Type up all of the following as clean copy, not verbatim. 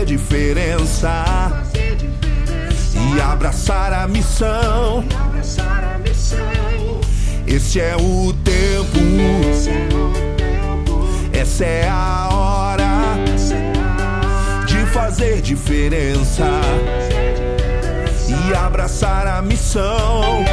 fazer diferença e abraçar a missão. Esse é o tempo, essa é a hora de fazer diferença e abraçar a missão.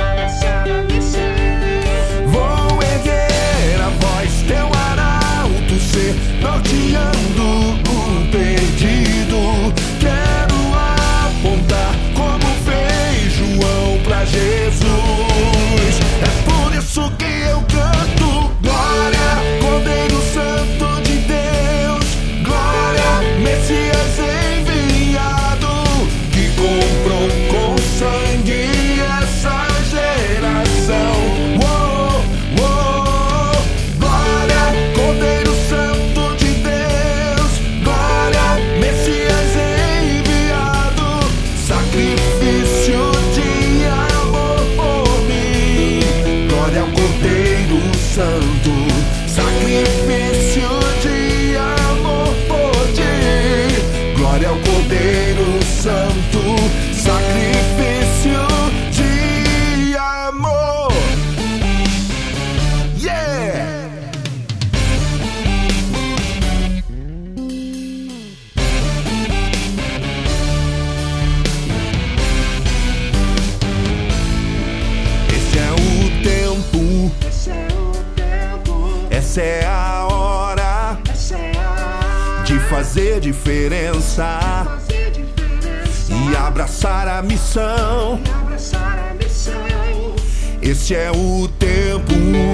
Vou erguer a voz, teu arauto ser norteando o perdido. Quero apontar como fez João pra Jesus. É por isso que eu canto glória, Cordeiro Santo de Deus, glória, Messias enviado, que comprou com sangue essa geração. Oh, oh, glória, Cordeiro Santo de Deus, glória, Messias enviado, sacrifício de amor por mim. Glória ao Cordeiro Santo, sacrifício de amor por ti. Glória ao Cordeiro Santo, sacrifício de amor. Yeah! Esse é o tempo, essa é a hora de fazer diferença e abraçar a missão. Esse é o tempo,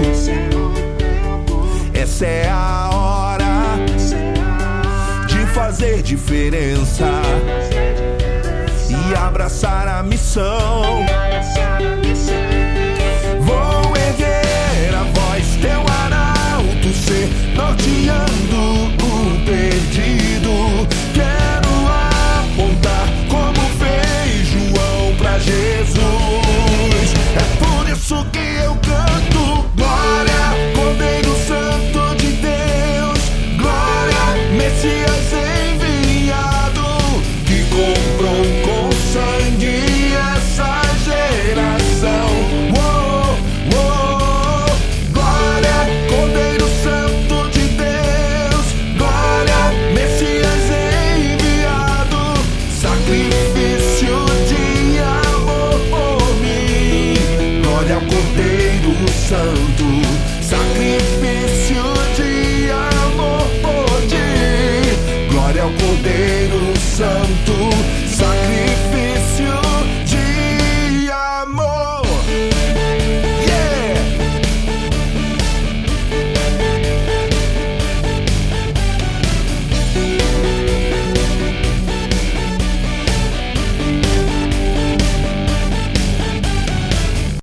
essa é a hora de fazer diferença e abraçar a missão.